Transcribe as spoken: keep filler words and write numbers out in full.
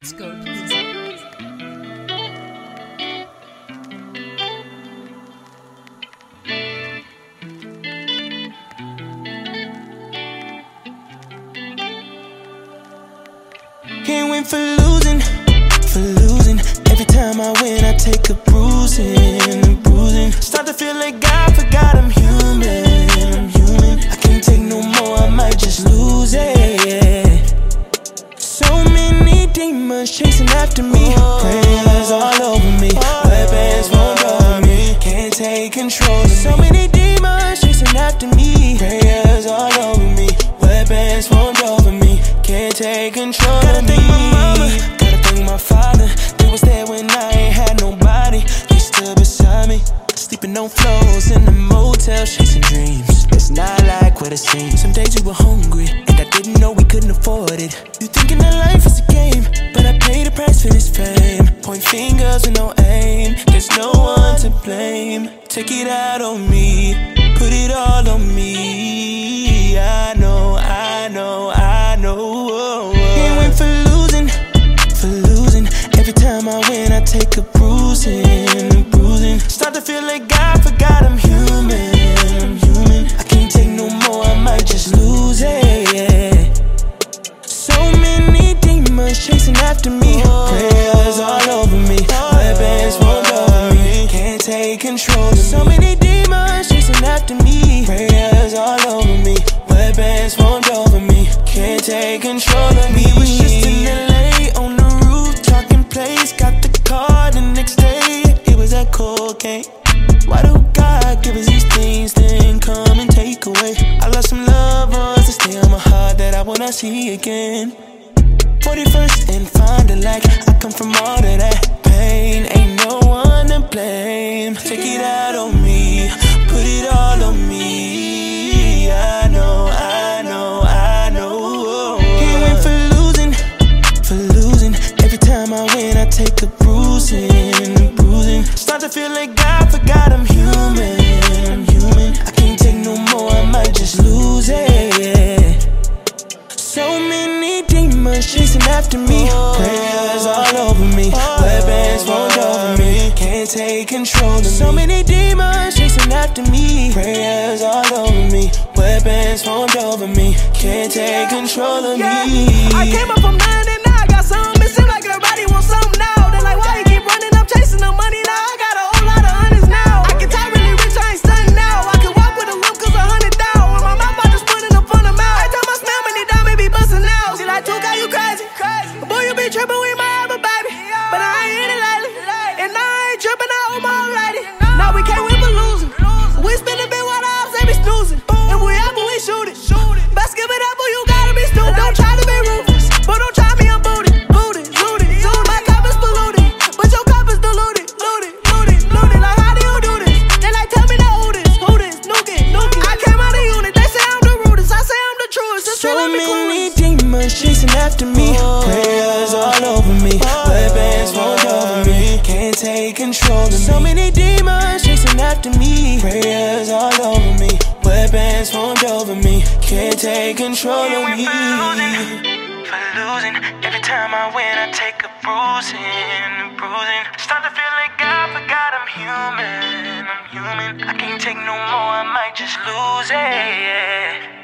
Let's go music. Can't win for losing, for losing. Every time I win, I take a bruising, bruising. Start to feel like I forgot I'm human, I'm human. I can't take no more, I might just lose it. So many demons chasing after me, prayers all over me, weapons won't over me. Can't take control of me. So many demons chasing after me, prayers all over me, weapons won't over me. Can't take control of me. Gotta thank my mama, gotta thank my father. They was there when I ain't had nobody. They stood beside me, sleeping on floors in the motel, chasing dreams. It's not like what it seems. Some days we were hungry, and I didn't know we couldn't afford it. You thinking that life is a game, but I paid the price for this fame. Point fingers with no aim, there's no one to blame. Take it out on me, put it all on me. I know, I know, I know. Can't win for losing, for losing. Every time I win, I take a bruising, bruising. Start to feel like I forgot I'm human, I'm human. I can't take no more, I might just lose it. So many demons chasing after me, prayers all over me, weapons won't over me. Can't take control of me. So many demons chasing after me, prayers all over me, weapons won't over me. Can't take control of me. We was just in L A on the roof talking plays. Got the car the next day, it was that cocaine. Why do God give us these things, then come and take away? I lost some loved ones that stay on my heart that I will not see again. forty-first and find a lack, I come from all of that pain. Ain't no one to blame. Take it out on me, put it all on me. I know, I know, I know. Can't win for losing, for losing. Every time I win, I take a bruising, bruising. Start to feel like I forgot I'm human, I'm human. I can't take no more, I might just lose it. So many demons chasing after me, prayers all over me, weapons won't over me. Can't take control of me. So many demons chasing after me, prayers all over me, weapons won't over me. Can't take control of me. I came up from nothing and now I got something. It seems like everybody wants something now. They're like, why you keep running up chasing the money now? I got a whole lot of hundreds now. I can talk really rich, I ain't stunting now. I can walk with a limp cause a hundred down. When my mouth I just put in the front of mouth. Every time I smell money down, me be busting out. She like, Tuka, you crazy? Boy, you be tripping with my album, baby. But I ain't hit it lately. And I ain't tripping, I owe my already. Now we can't win for losing. We spin a bit while the ops, they be snoozing. If we up, we shoot it. Best give it up or you gotta be stupid. Don't try to be ruthless, but don't try me, I'm booted. Booted, looted, looted. My cup is polluted, but your cup is diluted. Looted, looted, looted. Like, how do you do this? They like, tell me now who this, who this, nuke it, nuke it. I came out of unit, they say I'm the rudest, I say I'm the truest. Just So feeling me many clueless. demons chasing after me, prayers all over me, weapons won't over me. Can't take control of me. So many demons chasing after me, prayers all over me, weapons won't over me. Can't take control of me. For losing, every time I win, I take a bruising, bruising. Start to feel like I forgot I'm human, I'm human. I can't take no more, I might just lose it.